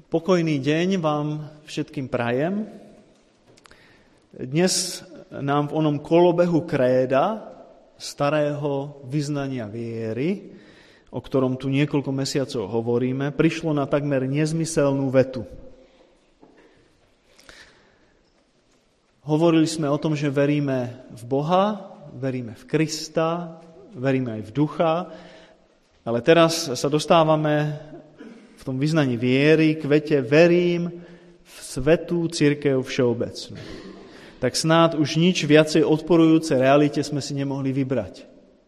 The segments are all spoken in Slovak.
Pokojný deň vám všetkým prajem. Dnes nám v onom kolobehu kréda, starého vyznania viery, o ktorom tu niekoľko mesiacov hovoríme, prišlo na takmer nezmyselnú vetu. Hovorili sme o tom, že veríme v Boha, veríme v Krista, veríme aj v Ducha, ale teraz sa dostávame v tom vyznaní viery k vete verím v svätú cirkev všeobecnú. Tak snáď už nič viacej odporujúce realite sme si nemohli vybrať.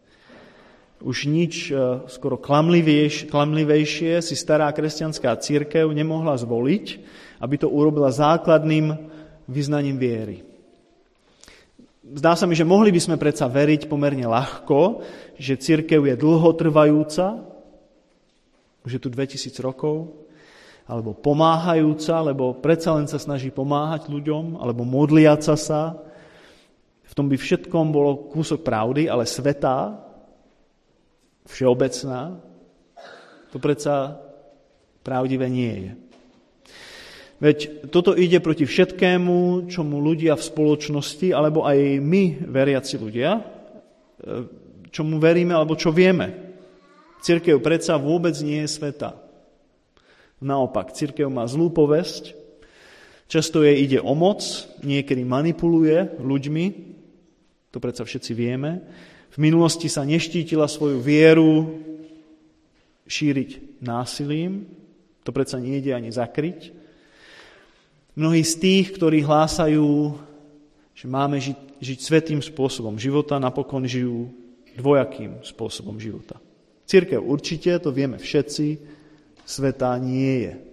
Už nič skoro klamlivejšie si stará kresťanská cirkev nemohla zvoliť, aby to urobila základným vyznaním viery. Zdá sa mi, že mohli by sme predsa veriť pomerne ľahko, že cirkev je dlhotrvajúca, už je tu 2000 rokov, alebo pomáhajúca, lebo predsa len sa snaží pomáhať ľuďom, alebo modliaca sa. V tom by všetkom bolo kúsok pravdy, ale svätá, všeobecná, to predsa pravdivé nie je. Veď toto ide proti všetkému, čomu ľudia v spoločnosti, alebo aj my, veriaci ľudia, čomu veríme, alebo čo vieme. Cirkev predsa vôbec nie je svätá. Naopak, cirkev má zlú povesť, často jej ide o moc, niekedy manipuluje ľuďmi, to predsa všetci vieme. V minulosti sa neštítila svoju vieru šíriť násilím, to predsa nejde ani zakryť. Mnohí z tých, ktorí hlásajú, že máme žiť svätým spôsobom života, napokon žijú dvojakým spôsobom života. Cirkev určite, to vieme všetci, svätá nie je.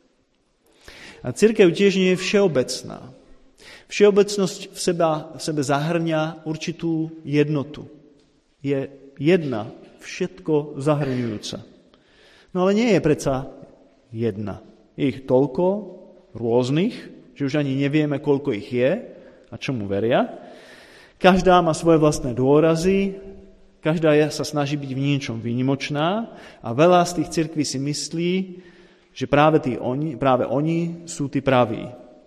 A cirkev tiež nie je všeobecná. Všeobecnosť v sebe zahrňa určitú jednotu. Je jedna, všetko zahrňujúca. No ale nie je predsa jedna. Je ich toľko rôznych, že už ani nevieme, koľko ich je a čomu veria. Každá má svoje vlastné dôrazy, každá sa snaží byť v niečom výnimočná a veľa z tých cirkví si myslí, že práve oni sú tí praví.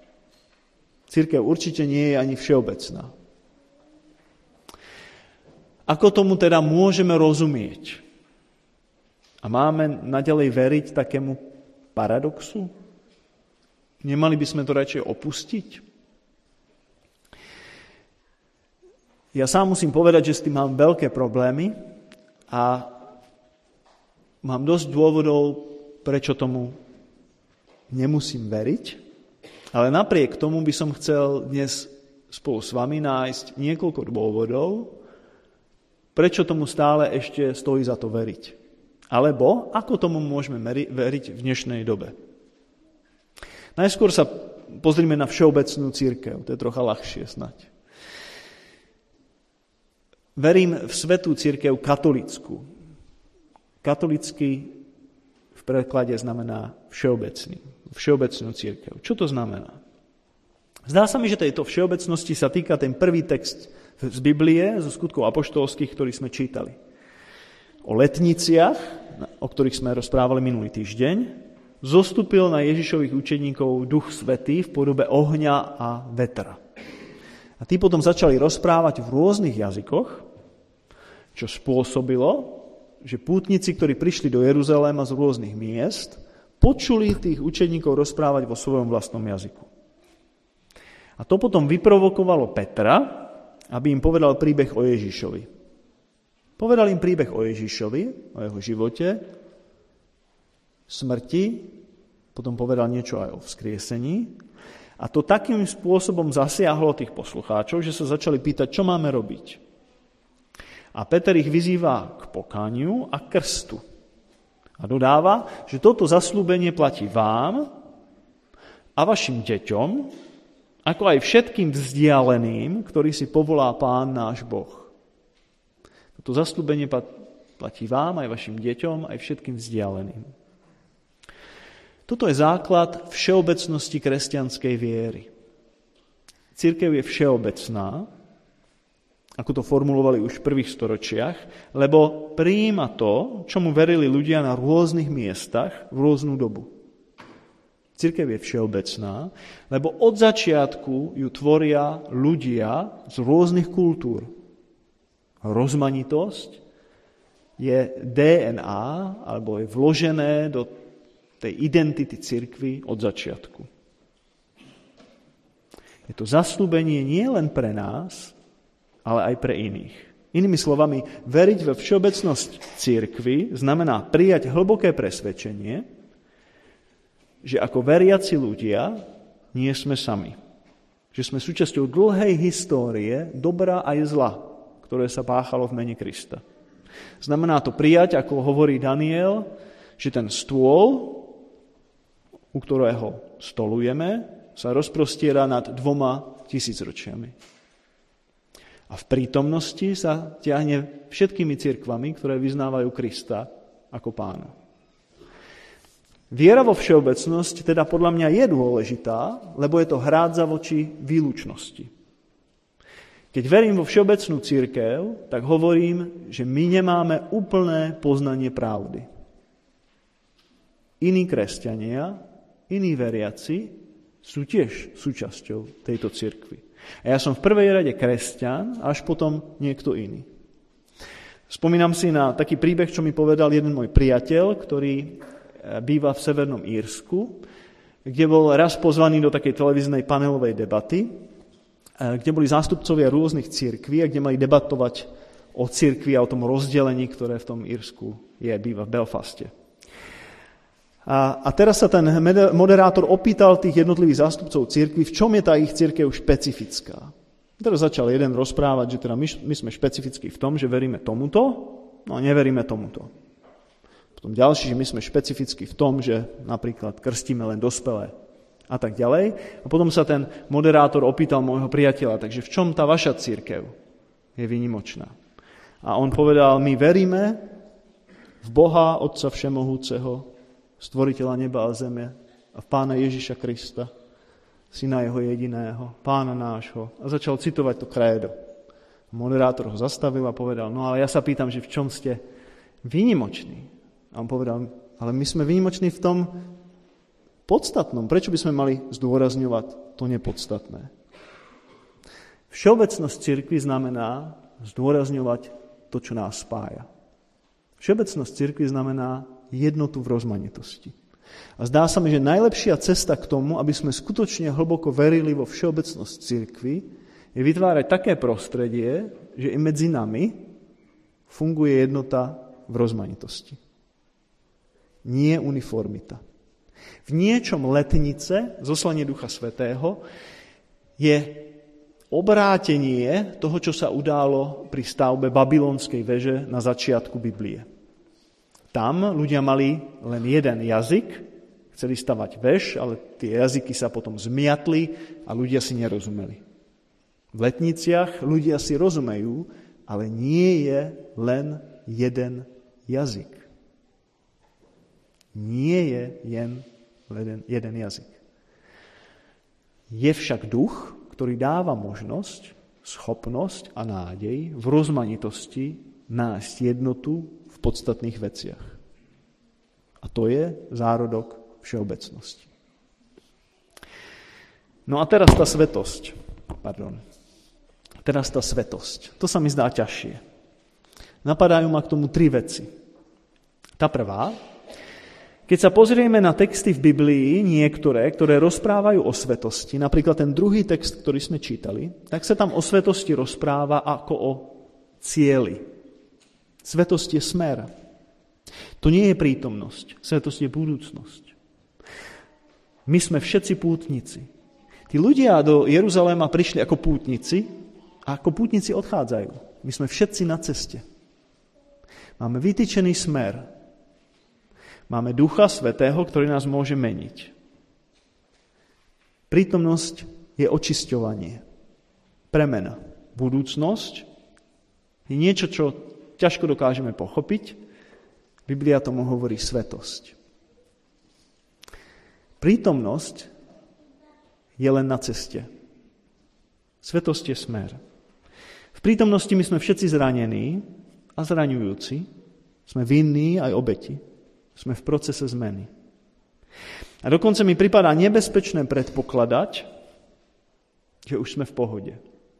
Cirkev určite nie je ani všeobecná. Ako tomu teda môžeme rozumieť? A máme naďalej veriť takému paradoxu? Nemali by sme to radšej opustiť? Ja sám musím povedať, že s tým mám veľké problémy a mám dosť dôvodov, prečo tomu nemusím veriť, ale napriek tomu by som chcel dnes spolu s vami nájsť niekoľko dôvodov, prečo tomu stále ešte stojí za to veriť. Alebo ako tomu môžeme veriť v dnešnej dobe. Najskôr sa pozrime na všeobecnú cirkev, to je trocha ľahšie snať. Verím v svätú cirkev katolickú. Katolický v preklade znamená všeobecnú cirkev. Čo to znamená? Zdá sa mi, že tejto všeobecnosti sa týka ten prvý text z Biblie, zo skutkov apoštolských, ktorý sme čítali. O letniciach, o ktorých sme rozprávali minulý týždeň, zostúpil na Ježišových učeníkov Duch Svätý v podobe ohňa a vetra. A tí potom začali rozprávať v rôznych jazykoch, čo spôsobilo, že pútnici, ktorí prišli do Jeruzaléma z rôznych miest, počuli tých učeníkov rozprávať vo svojom vlastnom jazyku. A to potom vyprovokovalo Petra, aby im povedal príbeh o Ježišovi. Povedal im príbeh o Ježišovi, o jeho živote, smrti, potom povedal niečo aj o vzkriesení. A to takým spôsobom zasiahlo tých poslucháčov, že sa začali pýtať, čo máme robiť. A Peter ich vyzýva k pokániu a krstu. A dodáva, že toto zasľúbenie platí vám a vašim deťom, ako aj všetkým vzdialeným, ktorý si povolá Pán náš Boh. Toto zasľúbenie platí vám, aj vašim deťom, aj všetkým vzdialeným. Toto je základ všeobecnosti kresťanskej viery. Cirkev je všeobecná, ako to formulovali už v prvých storočiach, lebo prijíma to, čomu verili ľudia na rôznych miestach v rôznu dobu. Cirkev je všeobecná, lebo od začiatku ju tvoria ľudia z rôznych kultúr. Rozmanitosť je DNA, alebo je vložené do tej identity cirkvi od začiatku. Je to zasľúbenie nie len pre nás, ale aj pre iných. Inými slovami, veriť ve všeobecnosť cirkvi znamená prijať hlboké presvedčenie, že ako veriaci ľudia nie sme sami. Že sme súčasťou dlhej histórie dobra aj zla, ktoré sa páchalo v mene Krista. Znamená to prijať, ako hovorí Daniel, že ten stôl, u ktorého stolujeme, sa rozprostiera nad 2000 ročiami. A v prítomnosti sa ťahne všetkými cirkvami, ktoré vyznávajú Krista ako pána. Viera vo všeobecnosť teda podľa mňa je dôležitá, lebo je to hrádza voči výlučnosti. Keď verím vo všeobecnú cirkev, tak hovorím, že my nemáme úplné poznanie pravdy. Iní kresťania, iní veriaci sú tiež súčasťou tejto cirkvi. A ja som v prvej rade kresťan, až potom niekto iný. Spomínam si na taký príbeh, čo mi povedal jeden môj priateľ, ktorý býva v Severnom Írsku, kde bol raz pozvaný do takej televíznej panelovej debaty, kde boli zástupcovia rôznych cirkví a kde mali debatovať o cirkvi a o tom rozdelení, ktoré v tom Írsku býva v Belfaste. A teraz sa ten moderátor opýtal tých jednotlivých zástupcov cirkvi, v čom je tá ich cirkev špecifická. Teraz začal jeden rozprávať, že teda my sme špecifickí v tom, že veríme tomuto, no a neveríme tomuto. Potom ďalší, že my sme špecifickí v tom, že napríklad krstíme len dospelé a tak ďalej. A potom sa ten moderátor opýtal môjho priateľa, takže v čom tá vaša cirkev je výnimočná? A on povedal, my veríme v Boha, Otca Všemohúceho, Stvoriteľa neba a zeme a v Pána Ježiša Krista, Syna jeho jediného, Pána nášho. A začal citovať to krédo. Moderátor ho zastavil a povedal, no ale ja sa pýtam, že v čom ste výnimoční? A on povedal, ale my sme výnimoční v tom podstatnom. Prečo by sme mali zdôrazňovať to nepodstatné? Všeobecnosť cirkvi znamená zdôrazňovať to, čo nás spája. Všeobecnosť cirkvi znamená jednotu v rozmanitosti. A zdá sa mi, že najlepšia cesta k tomu, aby sme skutočne hlboko verili vo všeobecnosť cirkvi, je vytvárať také prostredie, že i medzi nami funguje jednota v rozmanitosti. Nie uniformita. V niečom letnice, zoslanie Ducha Svätého, je obrátenie toho, čo sa událo pri stavbe babylonskej veže na začiatku Biblie. Tam ľudia mali len jeden jazyk, chceli stavať veš, ale tie jazyky sa potom zmiatli a ľudia si nerozumeli. V letniciach ľudia si rozumejú, ale nie je len jeden jazyk. Nie je len jeden jazyk. Je však duch, ktorý dáva možnosť, schopnosť a nádej v rozmanitosti nájsť jednotu v podstatných veciach. A to je zárodok všeobecnosti. No a teraz tá svetosť. Teraz tá svetosť. To sa mi zdá ťažšie. Napadajú ma k tomu 3 veci. Tá prvá, keď sa pozrieme na texty v Biblii, niektoré, ktoré rozprávajú o svetosti, napríklad ten druhý text, ktorý sme čítali, tak sa tam o svetosti rozpráva ako o cieli. Svetosť je smer. To nie je prítomnosť. Svetosť je budúcnosť. My sme všetci pútnici. Tí ľudia do Jeruzaléma prišli ako pútnici a ako pútnici odchádzajú. My sme všetci na ceste. Máme vytýčený smer. Máme Ducha Svätého, ktorý nás môže meniť. Prítomnosť je očisťovanie. Premena. Budúcnosť je niečo, čo ťažko dokážeme pochopiť. Biblia tomu hovorí svetosť. Prítomnosť je len na ceste. Svetosť je smer. V prítomnosti my sme všetci zranení a zraňujúci. Sme vinní aj obeti. Sme v procese zmeny. A dokonca mi pripadá nebezpečné predpokladať, že už sme v pohode.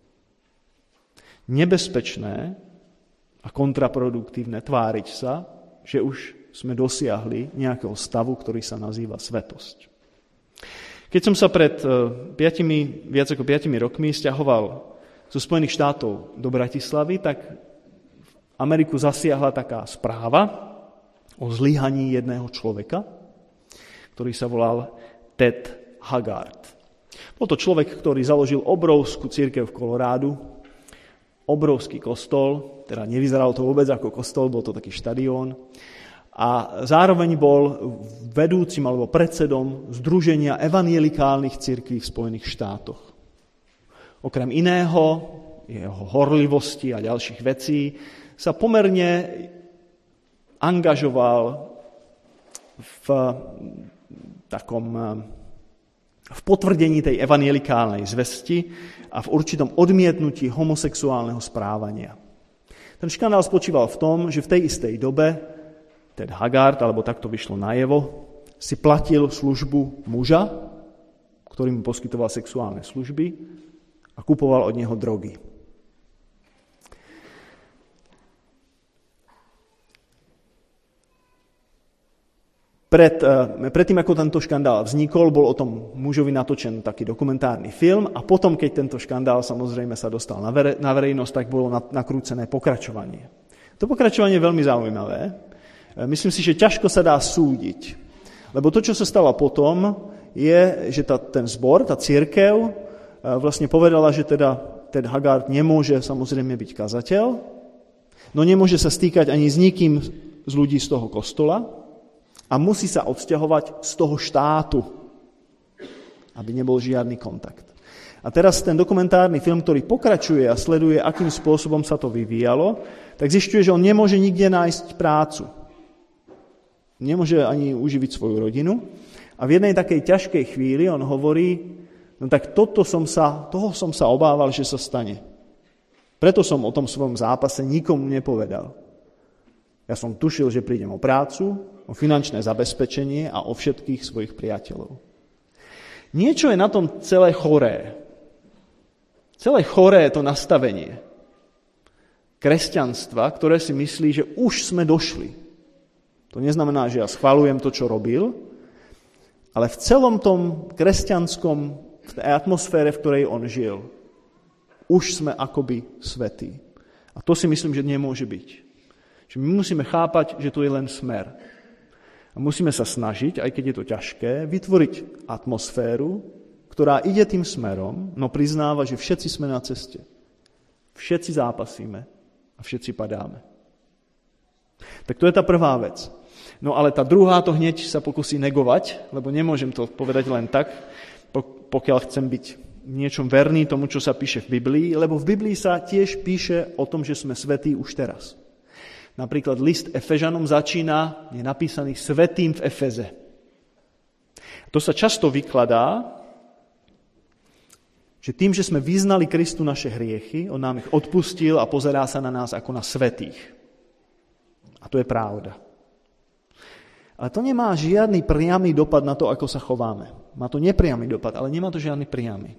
Nebezpečné a kontraproduktívne tváriť sa, že už sme dosiahli nejakého stavu, ktorý sa nazýva svetosť. Keď som sa pred viac ako 5 rokmi sťahoval zo Spojených štátov do Bratislavy, tak Ameriku zasiahla taká správa o zlyhaní jedného človeka, ktorý sa volal Ted Haggard. Bol to človek, ktorý založil obrovskú cirkev v Kolorádu, obrovský kostol, teda nevyzeralo to vôbec ako kostol, bol to taký štadión, a zároveň bol vedúcim alebo predsedom Združenia evanjelikálnych cirkví v Spojených štátoch. Okrem iného, jeho horlivosti a ďalších vecí, sa pomerne angažoval v potvrdení tej evanjelikálnej zvesti a v určitom odmietnutí homosexuálneho správania. Ten škandál spočíval v tom, že v tej istej dobe Ted Haggard, alebo takto vyšlo najevo, si platil službu muža, ktorý mu poskytoval sexuálne služby a kupoval od neho drogy. Predtým, ako tento škandál vznikol, bol o tom mužovi natočen taký dokumentárny film a potom, keď tento škandál samozrejme sa dostal na verejnosť, tak bolo nakrúcené pokračovanie. To pokračovanie je veľmi zaujímavé. Myslím si, že ťažko sa dá súdiť. Lebo to, čo sa stalo potom, je, že ten zbor, tá cirkev vlastne povedala, že teda Ted Haggard nemôže samozrejme byť kazateľ, no nemôže sa stýkať ani s nikým z ľudí z toho kostola, a musí sa odsťahovať z toho štátu, aby nebol žiadny kontakt. A teraz ten dokumentárny film, ktorý pokračuje a sleduje, akým spôsobom sa to vyvíjalo, tak zisťuje, že on nemôže nikde nájsť prácu. Nemôže ani uživiť svoju rodinu. A v jednej takej ťažkej chvíli on hovorí, no tak toho som sa obával, že sa stane. Preto som o tom svojom zápase nikomu nepovedal. Ja som tušil, že prídem o prácu, o finančné zabezpečenie a o všetkých svojich priateľov. Niečo je na tom celé choré. Celé choré je to nastavenie kresťanstva, ktoré si myslí, že už sme došli. To neznamená, že ja schvaľujem to, čo robil, ale v celom tom kresťanskom, v tej atmosfére, v ktorej on žil, už sme akoby svätí. A to si myslím, že nemôže byť. Že my musíme chápať, že to je len smer. A musíme sa snažiť, aj keď je to ťažké, vytvoriť atmosféru, ktorá ide tým smerom, no priznáva, že všetci sme na ceste. Všetci zápasíme a všetci padáme. Tak to je tá prvá vec. No ale tá druhá to hneď sa pokusí negovať, lebo nemôžem to povedať len tak, pokiaľ chcem byť v niečom verný tomu, čo sa píše v Biblii, lebo v Biblii sa tiež píše o tom, že sme svätí už teraz. Napríklad list Efežanom začína, je napísaný svätým v Efeze. To sa často vykladá, že tým, že sme vyznali Kristu naše hriechy, on nám ich odpustil a pozerá sa na nás ako na svätých. A to je pravda. Ale to nemá žiadny priamy dopad na to, ako sa chováme. Má to nepriamy dopad, ale nemá to žiadny priamy.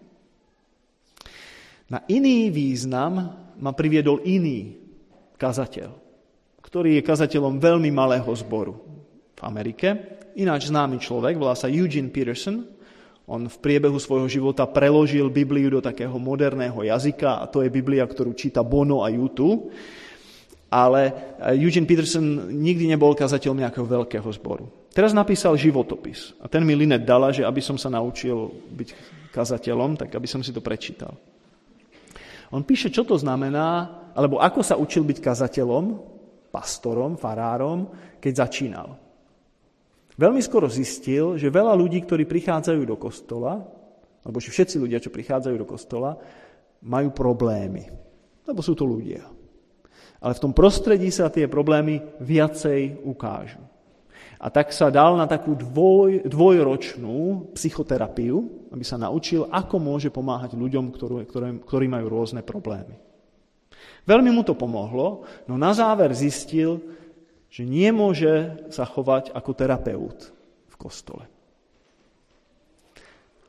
Na iný význam ma priviedol iný kazateľ, ktorý je kazateľom veľmi malého zboru v Amerike. Ináč známy človek, volá sa Eugene Peterson. On v priebehu svojho života preložil Bibliu do takého moderného jazyka a to je Biblia, ktorú číta Bono a U2. Ale Eugene Peterson nikdy nebol kazateľom nejakého veľkého zboru. Teraz napísal životopis a ten mi Linet dala, že aby som sa naučil byť kazateľom, tak aby som si to prečítal. On píše, čo to znamená, alebo ako sa učil byť kazateľom, pastorom, farárom, keď začínal. Veľmi skoro zistil, že veľa ľudí, ktorí prichádzajú do kostola, alebo že všetci ľudia, čo prichádzajú do kostola, majú problémy, lebo sú to ľudia. Ale v tom prostredí sa tie problémy viacej ukážu. A tak sa dal na takú dvojročnú psychoterapiu, aby sa naučil, ako môže pomáhať ľuďom, ktorí majú rôzne problémy. Veľmi mu to pomohlo, no na záver zistil, že nemôže sa chovať ako terapeut v kostole.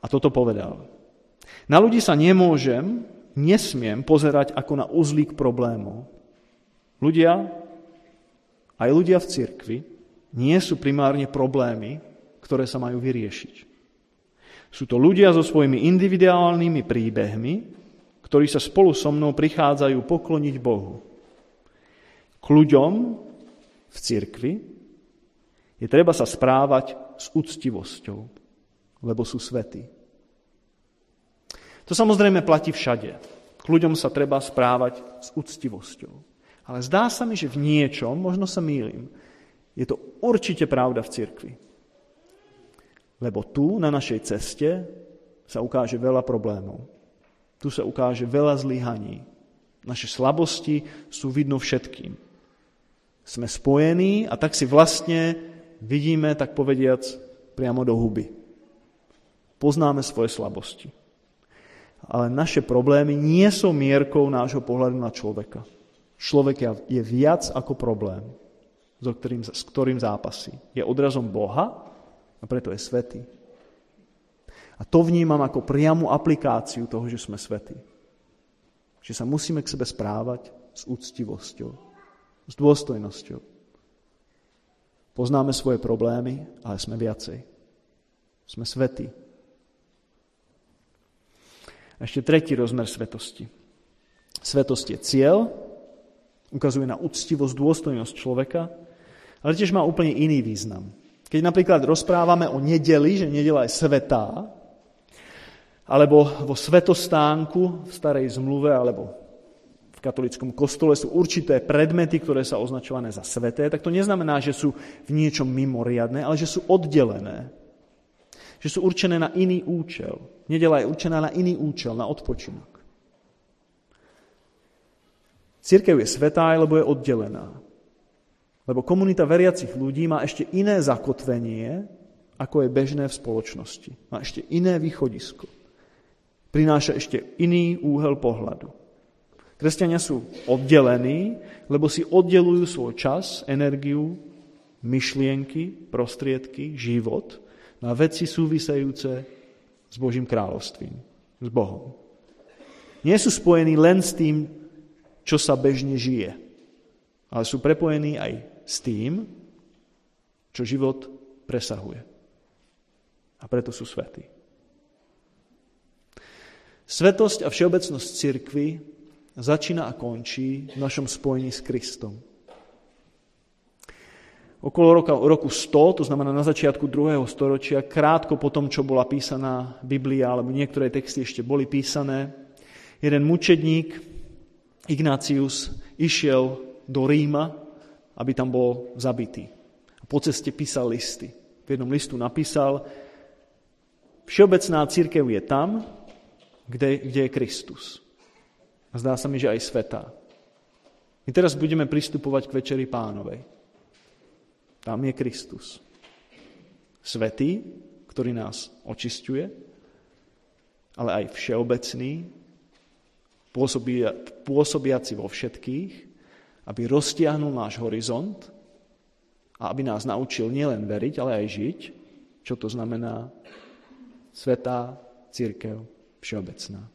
A toto povedal. Na ľudí sa nesmiem pozerať ako na uzlík problémov. Aj ľudia v cirkvi nie sú primárne problémy, ktoré sa majú vyriešiť. Sú to ľudia so svojimi individuálnymi príbehmi, ktorí sa spolu so mnou prichádzajú pokloniť Bohu. K ľuďom v cirkvi je treba sa správať s úctivosťou, lebo sú svätí. To samozrejme platí všade. K ľuďom sa treba správať s úctivosťou. Ale zdá sa mi, že v niečom, možno sa mýlim, je to určite pravda v cirkvi. Lebo tu, na našej ceste, sa ukáže veľa problémov. Tu sa ukáže veľa zlyhaní. Naše slabosti sú vidno všetkým. Sme spojení a tak si vlastne vidíme, tak povediac, priamo do huby. Poznáme svoje slabosti. Ale naše problémy nie sú mierkou nášho pohľadu na človeka. Človek je viac ako problém, s ktorým zápasí. Je odrazom Boha a preto je svätý. A to vnímam ako priamu aplikáciu toho, že sme svätí. Že sa musíme k sebe správať s úctivosťou, s dôstojnosťou. Poznáme svoje problémy, ale sme viacej. Sme svätí. A ešte tretí rozmer svetosti. Svetosť je cieľ, ukazuje na úctivosť, dôstojnosť človeka, ale tiež má úplne iný význam. Keď napríklad rozprávame o nedeli, že nedeľa je svätá, alebo vo svetostánku v starej zmluve, alebo v katolíckom kostole sú určité predmety, ktoré sa označované za sväté, tak to neznamená, že sú v niečom mimoriadne, ale že sú oddelené. Že sú určené na iný účel. Nedeľa je určená na iný účel, na odpočinok. Cirkev je svätá, lebo je oddelená. Lebo komunita veriacich ľudí má ešte iné zakotvenie, ako je bežné v spoločnosti. Má ešte iné východisko. Prináša ešte iný úhel pohľadu. Kresťania sú oddelení, lebo si oddelujú svoj čas, energiu, myšlienky, prostriedky, život na veci súvisejúce s Božím kráľovstvím, s Bohom. Nie sú spojení len s tým, čo sa bežne žije, ale sú prepojení aj s tým, čo život presahuje. A preto sú svätí. Svätosť a všeobecnosť cirkvi začína a končí v našom spojení s Kristom. Okolo roku 100, to znamená na začiatku 2. storočia, krátko po tom, čo bola písaná Biblia, alebo niektoré texty ešte boli písané, jeden mučedník, Ignácius, išiel do Ríma, aby tam bol zabitý. A po ceste písal listy. V jednom listu napísal, všeobecná cirkev je tam, kde je Kristus. A zdá sa mi, že aj svätá. My teraz budeme pristupovať k Večeri Pánovej. Tam je Kristus. Svätý, ktorý nás očisťuje, ale aj všeobecný, pôsobiaci vo všetkých, aby roztiahnul náš horizont a aby nás naučil nielen veriť, ale aj žiť, čo to znamená svätá cirkev všeobecná.